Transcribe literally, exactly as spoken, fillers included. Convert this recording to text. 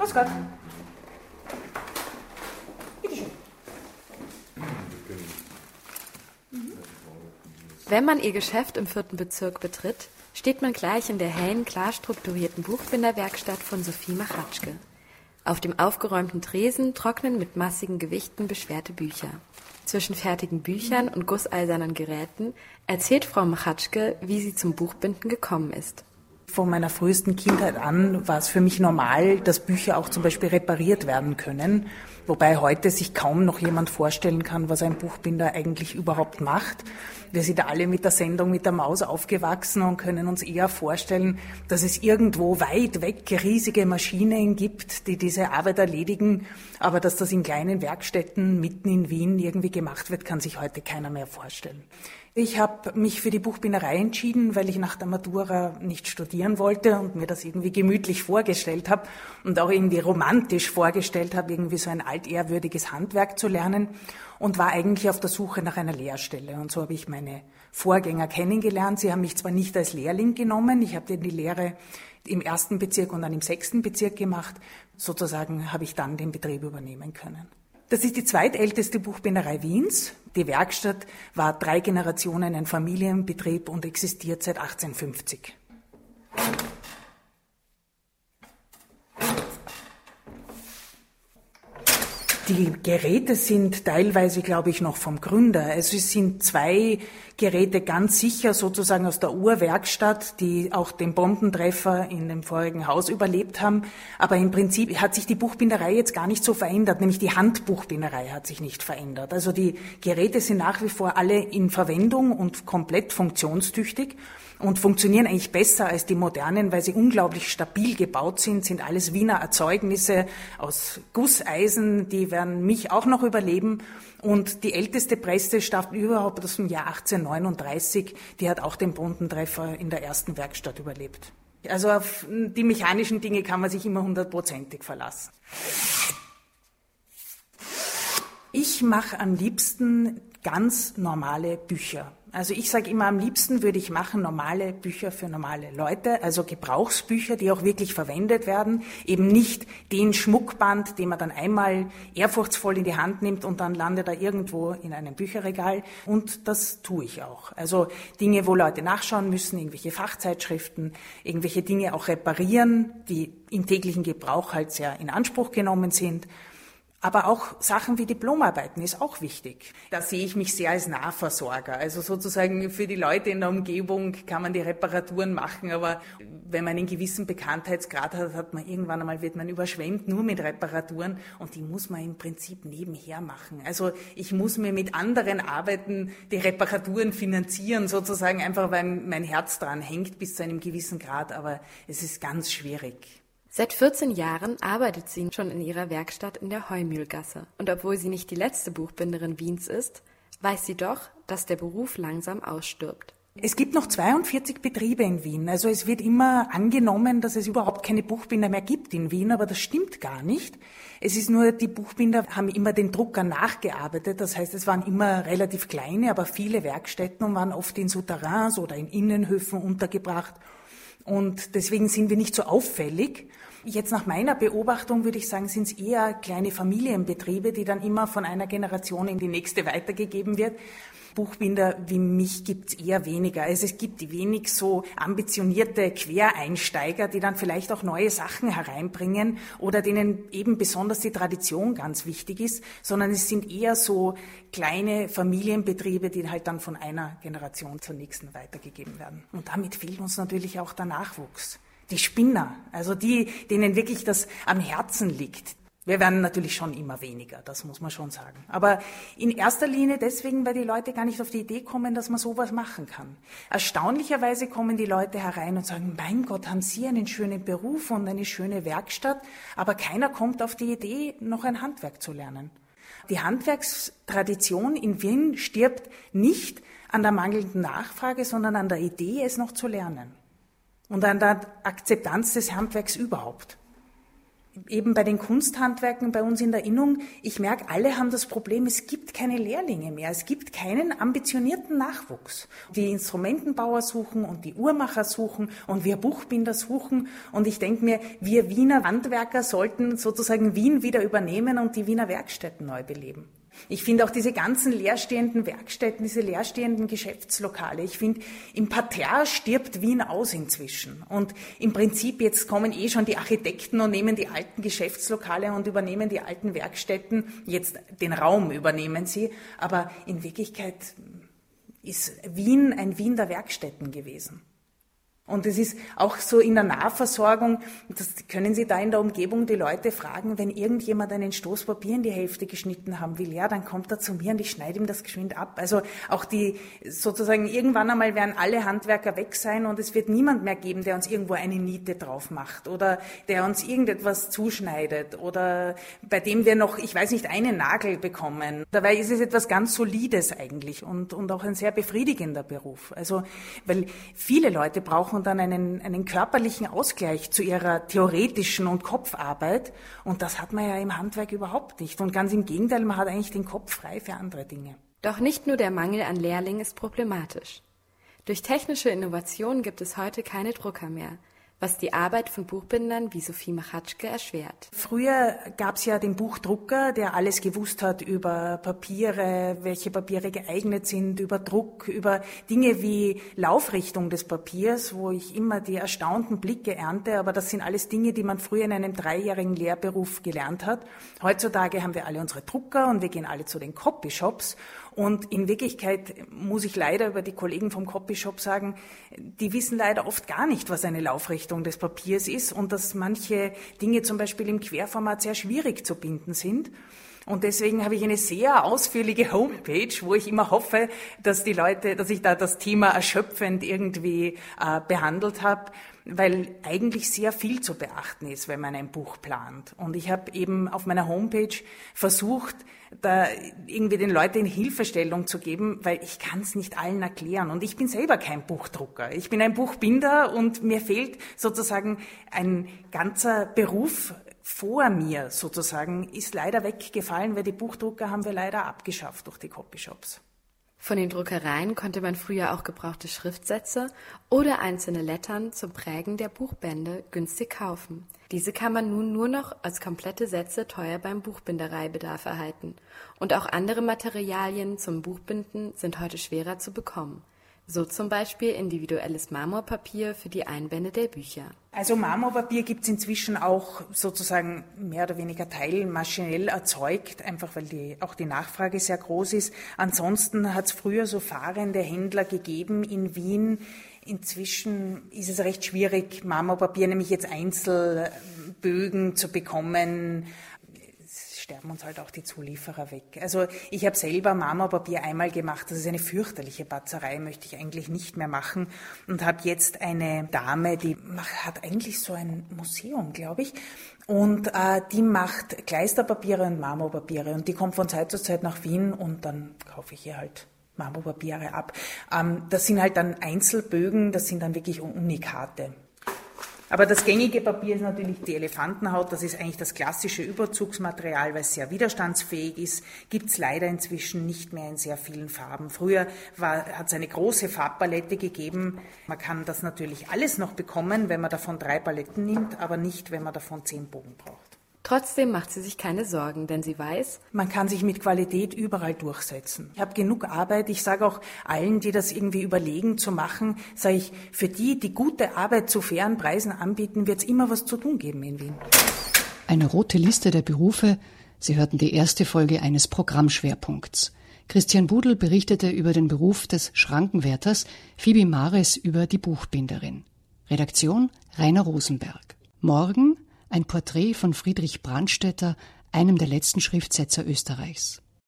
Grüß Gott. Bitte schön. Wenn man ihr Geschäft im vierten Bezirk betritt, steht man gleich in der hellen, klar strukturierten Buchbinderwerkstatt von Sophie Machatschke. Auf dem aufgeräumten Tresen trocknen mit massigen Gewichten beschwerte Bücher. Zwischen fertigen Büchern und gusseisernen Geräten erzählt Frau Machatschke, wie sie zum Buchbinden gekommen ist. Von meiner frühesten Kindheit an war es für mich normal, dass Bücher auch zum Beispiel repariert werden können. Wobei heute sich kaum noch jemand vorstellen kann, was ein Buchbinder eigentlich überhaupt macht. Wir sind alle mit der Sendung mit der Maus aufgewachsen und können uns eher vorstellen, dass es irgendwo weit weg riesige Maschinen gibt, die diese Arbeit erledigen. Aber dass das in kleinen Werkstätten mitten in Wien irgendwie gemacht wird, kann sich heute keiner mehr vorstellen. Ich habe mich für die Buchbinderei entschieden, weil ich nach der Matura nicht studieren wollte und mir das irgendwie gemütlich vorgestellt habe und auch irgendwie romantisch vorgestellt habe, irgendwie so ein altehrwürdiges Handwerk zu lernen und war eigentlich auf der Suche nach einer Lehrstelle. Und so habe ich meine Vorgänger kennengelernt. Sie haben mich zwar nicht als Lehrling genommen, ich habe die Lehre im ersten Bezirk und dann im sechsten Bezirk gemacht. Sozusagen habe ich dann den Betrieb übernehmen können. Das ist die zweitälteste Buchbinderei Wiens. Die Werkstatt war drei Generationen ein Familienbetrieb und existiert seit achtzehnhundertfünfzig. Die Geräte sind teilweise, glaube ich, noch vom Gründer. Also es sind zwei Geräte ganz sicher sozusagen aus der Urwerkstatt, die auch den Bombentreffer in dem vorigen Haus überlebt haben. Aber im Prinzip hat sich die Buchbinderei jetzt gar nicht so verändert, nämlich die Handbuchbinderei hat sich nicht verändert. Also die Geräte sind nach wie vor alle in Verwendung und komplett funktionstüchtig und funktionieren eigentlich besser als die modernen, weil sie unglaublich stabil gebaut sind, sind alles Wiener Erzeugnisse aus Gusseisen, die werden mich auch noch überleben. Und die älteste Presse stammt überhaupt aus dem Jahr achtzehnhundertneununddreißig, die hat auch den Bombentreffer in der ersten Werkstatt überlebt. Also auf die mechanischen Dinge kann man sich immer hundertprozentig verlassen. Ich mache am liebsten ganz normale Bücher. Also ich sage immer, am liebsten würde ich machen normale Bücher für normale Leute, also Gebrauchsbücher, die auch wirklich verwendet werden, eben nicht den Schmuckband, den man dann einmal ehrfurchtsvoll in die Hand nimmt und dann landet er irgendwo in einem Bücherregal, und das tue ich auch. Also Dinge, wo Leute nachschauen müssen, irgendwelche Fachzeitschriften, irgendwelche Dinge auch reparieren, die im täglichen Gebrauch halt sehr in Anspruch genommen sind. Aber auch Sachen wie Diplomarbeiten ist auch wichtig. Da sehe ich mich sehr als Nahversorger. Also sozusagen für die Leute in der Umgebung kann man die Reparaturen machen, aber wenn man einen gewissen Bekanntheitsgrad hat, hat man irgendwann einmal, wird man überschwemmt nur mit Reparaturen, und die muss man im Prinzip nebenher machen. Also ich muss mir mit anderen Arbeiten die Reparaturen finanzieren, sozusagen einfach, weil mein Herz dran hängt bis zu einem gewissen Grad, aber es ist ganz schwierig. Seit vierzehn Jahren arbeitet sie schon in ihrer Werkstatt in der Heumühlgasse. Und obwohl sie nicht die letzte Buchbinderin Wiens ist, weiß sie doch, dass der Beruf langsam ausstirbt. Es gibt noch zweiundvierzig Betriebe in Wien. Also es wird immer angenommen, dass es überhaupt keine Buchbinder mehr gibt in Wien, aber das stimmt gar nicht. Es ist nur, die Buchbinder haben immer den Druckern nachgearbeitet. Das heißt, es waren immer relativ kleine, aber viele Werkstätten und waren oft in Souterrains oder in Innenhöfen untergebracht. Und deswegen sind wir nicht so auffällig. Jetzt nach meiner Beobachtung würde ich sagen, sind es eher kleine Familienbetriebe, die dann immer von einer Generation in die nächste weitergegeben wird. Buchbinder wie mich gibt's eher weniger. Also es gibt wenig so ambitionierte Quereinsteiger, die dann vielleicht auch neue Sachen hereinbringen oder denen eben besonders die Tradition ganz wichtig ist, sondern es sind eher so kleine Familienbetriebe, die halt dann von einer Generation zur nächsten weitergegeben werden. Und damit fehlt uns natürlich auch der Nachwuchs. Die Spinner, also die, denen wirklich das am Herzen liegt. Wir werden natürlich schon immer weniger, das muss man schon sagen. Aber in erster Linie deswegen, weil die Leute gar nicht auf die Idee kommen, dass man sowas machen kann. Erstaunlicherweise kommen die Leute herein und sagen, mein Gott, haben Sie einen schönen Beruf und eine schöne Werkstatt, aber keiner kommt auf die Idee, noch ein Handwerk zu lernen. Die Handwerkstradition in Wien stirbt nicht an der mangelnden Nachfrage, sondern an der Idee, es noch zu lernen. Und an der Akzeptanz des Handwerks überhaupt. eben bei den Kunsthandwerken bei uns in der Innung, ich merke, alle haben das Problem, es gibt keine Lehrlinge mehr, es gibt keinen ambitionierten Nachwuchs. Die Instrumentenbauer suchen und die Uhrmacher suchen und wir Buchbinder suchen und ich denke mir, wir Wiener Handwerker sollten sozusagen Wien wieder übernehmen und die Wiener Werkstätten neu beleben. Ich finde auch diese ganzen leerstehenden Werkstätten, diese leerstehenden Geschäftslokale, ich finde, im Parterre stirbt Wien aus inzwischen. Und im Prinzip, jetzt kommen eh schon die Architekten und nehmen die alten Geschäftslokale und übernehmen die alten Werkstätten, jetzt den Raum übernehmen sie, aber in Wirklichkeit ist Wien ein Wien der Werkstätten gewesen. Und es ist auch so in der Nahversorgung, das können Sie da in der Umgebung die Leute fragen, wenn irgendjemand einen Stoß Papier in die Hälfte geschnitten haben will, ja, dann kommt er zu mir und ich schneide ihm das geschwind ab. Also auch die, sozusagen, irgendwann einmal werden alle Handwerker weg sein und es wird niemand mehr geben, der uns irgendwo eine Niete drauf macht oder der uns irgendetwas zuschneidet oder bei dem wir noch, ich weiß nicht, einen Nagel bekommen. Dabei ist es etwas ganz Solides eigentlich und, und auch ein sehr befriedigender Beruf. Also, weil viele Leute brauchen und dann einen, einen körperlichen Ausgleich zu ihrer theoretischen und Kopfarbeit. Und das hat man ja im Handwerk überhaupt nicht. Und ganz im Gegenteil, man hat eigentlich den Kopf frei für andere Dinge. Doch nicht nur der Mangel an Lehrlingen ist problematisch. Durch technische Innovation gibt es heute keine Drucker mehr, was die Arbeit von Buchbindern wie Sophie Machatschke erschwert. Früher gab es ja den Buchdrucker, der alles gewusst hat über Papiere, welche Papiere geeignet sind, über Druck, über Dinge wie Laufrichtung des Papiers, wo ich immer die erstaunten Blicke ernte, aber das sind alles Dinge, die man früher in einem dreijährigen Lehrberuf gelernt hat. Heutzutage haben wir alle unsere Drucker und wir gehen alle zu den Copyshops. Und in Wirklichkeit muss ich leider über die Kollegen vom Copyshop sagen, die wissen leider oft gar nicht, was eine Laufrichtung des Papiers ist und dass manche Dinge zum Beispiel im Querformat sehr schwierig zu binden sind. Und deswegen habe ich eine sehr ausführliche Homepage, wo ich immer hoffe, dass die Leute, dass ich da das Thema erschöpfend irgendwie äh, behandelt habe, weil eigentlich sehr viel zu beachten ist, wenn man ein Buch plant. Und ich habe eben auf meiner Homepage versucht, da irgendwie den Leuten eine Hilfestellung zu geben, weil ich kann es nicht allen erklären. Und ich bin selber kein Buchdrucker. Ich bin ein Buchbinder und mir fehlt sozusagen ein ganzer Beruf vor mir sozusagen, ist leider weggefallen, weil die Buchdrucker haben wir leider abgeschafft durch die Copyshops. Von den Druckereien konnte man früher auch gebrauchte Schriftsätze oder einzelne Lettern zum Prägen der Buchbände günstig kaufen. Diese kann man nun nur noch als komplette Sätze teuer beim Buchbindereibedarf erhalten. Und auch andere Materialien zum Buchbinden sind heute schwerer zu bekommen. So zum Beispiel individuelles Marmorpapier für die Einbände der Bücher. Also Marmorpapier gibt es inzwischen auch sozusagen mehr oder weniger teilmaschinell erzeugt, einfach weil die, auch die Nachfrage sehr groß ist. Ansonsten hat es früher so fahrende Händler gegeben in Wien. Inzwischen ist es recht schwierig, Marmorpapier, nämlich jetzt Einzelbögen zu bekommen. Sterben uns halt auch die Zulieferer weg. Also ich habe selber Marmorpapier einmal gemacht, das ist eine fürchterliche Batzerei, möchte ich eigentlich nicht mehr machen und habe jetzt eine Dame, die macht, hat eigentlich so ein Museum, glaube ich, und äh, die macht Kleisterpapiere und Marmorpapiere und die kommt von Zeit zu Zeit nach Wien und dann kaufe ich ihr halt Marmorpapiere ab. Ähm, das sind halt dann Einzelbögen, das sind dann wirklich Unikate. Aber das gängige Papier ist natürlich die Elefantenhaut, das ist eigentlich das klassische Überzugsmaterial, weil es sehr widerstandsfähig ist, gibt es leider inzwischen nicht mehr in sehr vielen Farben. Früher hat es eine große Farbpalette gegeben, man kann das natürlich alles noch bekommen, wenn man davon drei Paletten nimmt, aber nicht, wenn man davon zehn Bogen braucht. Trotzdem macht sie sich keine Sorgen, denn sie weiß, man kann sich mit Qualität überall durchsetzen. Ich habe genug Arbeit. Ich sage auch allen, die das irgendwie überlegen zu machen, sage ich, für die, die gute Arbeit zu fairen Preisen anbieten, wird es immer was zu tun geben in Wien. Eine rote Liste der Berufe. Sie hörten die erste Folge eines Programmschwerpunkts. Christian Budel berichtete über den Beruf des Schrankenwärters, Phoebe Mares über die Buchbinderin. Redaktion Rainer Rosenberg. Morgen ein Porträt von Friedrich Brandstätter, einem der letzten Schriftsetzer Österreichs.